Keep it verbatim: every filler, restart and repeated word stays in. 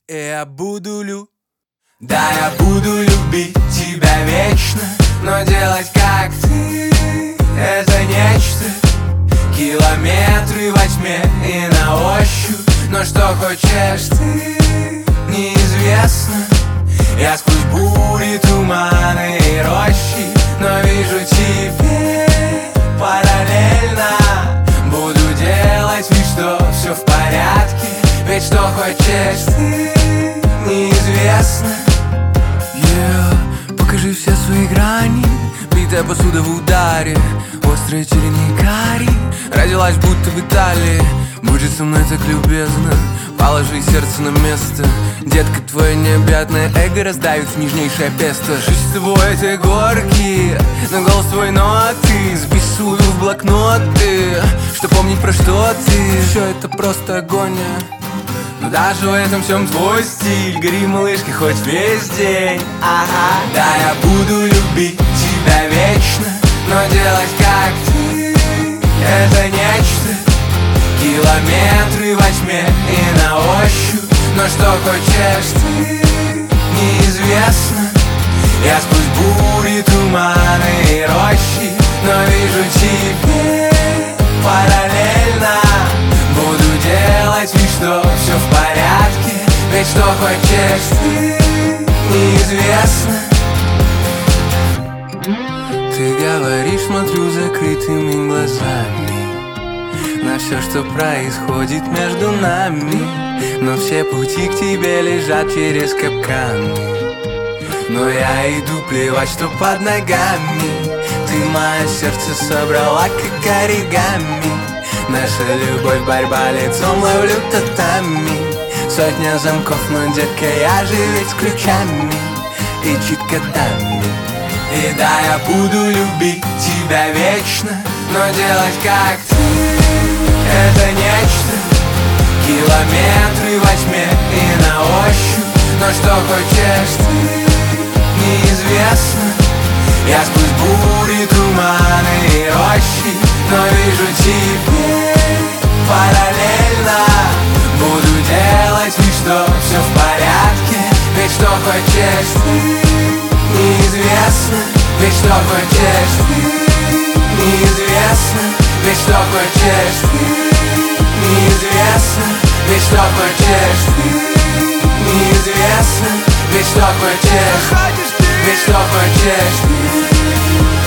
Я буду лю... Да, я буду любить тебя вечно, но делать как ты — это нечто. Километры во тьме и на ощупь, но что хочешь ты — неизвестно. Я сквозь бури, туманы и рощи, но вижу теперь параллельно. Буду делать вид, что все в порядке, ведь что хочешь ты — неизвестно. Yeah, покажи все свои грани. Битая посуда в ударе, острые терни кари. Родилась будто в Италии, будь же со мной так любезно. Положи сердце на место, детка, твое необъятное эго раздавит в нежнейшее песто. Жизнь с тобой этой горки, но голос твой ноты записываю в блокноты, что помнить про что ты. Все это просто агония, но даже в этом всем твой стиль. Гори, малышка, хоть весь день. Ага. Да, я буду любить тебя вечно, но делать как ты — это нечто. Километры во тьме и на ощупь, но что хочешь ты — неизвестно. Я сквозь бури, туманы и рощи, но вижу теперь параллельно. Буду делать вид, что все в порядке, ведь что хочешь ты — неизвестно. Ты говоришь, смотрю закрытыми глазами на все, что происходит между нами, но все пути к тебе лежат через капканы. Но я иду, плевать, что под ногами. Ты мое сердце собрала, как оригами. Наша любовь, борьба лицом, ловлю татами. Сотня замков, но, детка, я же ведь с ключами и чит-кодами. И да, я буду любить тебя вечно, но делать как ты — это нечто. Километры во тьме и на ощупь, но что хочешь ты — неизвестно. Я сквозь бури, туманы и рощи, но вижу теперь параллельно. Буду делать вид, что все в порядке, ведь что хочешь ты — неизвестно. Ведь что хочешь ты — неизвестно. Ведь что хочешь ты — неизвестно. Ведь что хочешь ты — неизвестно. Ведь что хочешь, ведь что хочешь ты.